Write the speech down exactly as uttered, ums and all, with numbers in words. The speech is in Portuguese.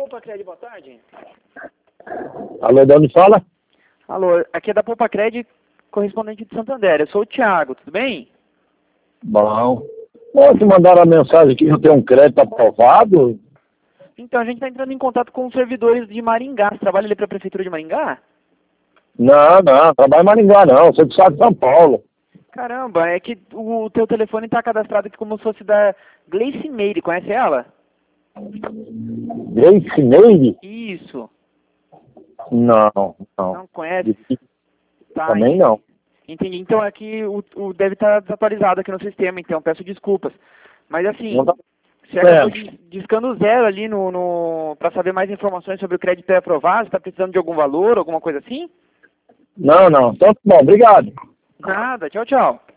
Poupacred, boa tarde. Alô, de onde fala? Alô, aqui é da Poupacred, correspondente de Santander. Eu sou o Thiago, tudo bem? Bom. Pode mandar a mensagem que eu tenho um crédito aprovado? Então, a gente está entrando em contato com os servidores de Maringá. Você trabalha ali para a Prefeitura de Maringá? Não, não, trabalho em Maringá não, sou do estado de São Paulo. Caramba, é que o teu telefone está cadastrado aqui como se fosse da Gleice Meire, conhece ela? Grace Neide? Isso. Não, não. Não conhece? Tá, Também entendi. não. Entendi. Então aqui o, o deve estar desatualizado aqui no sistema, então peço desculpas. Mas assim, Não tá você acabou certo. dis- discando zero ali no, no para saber mais informações sobre o crédito pré-aprovado, está precisando de algum valor, alguma coisa assim? Não, não. Então, tá bom, obrigado. Nada, tchau, tchau.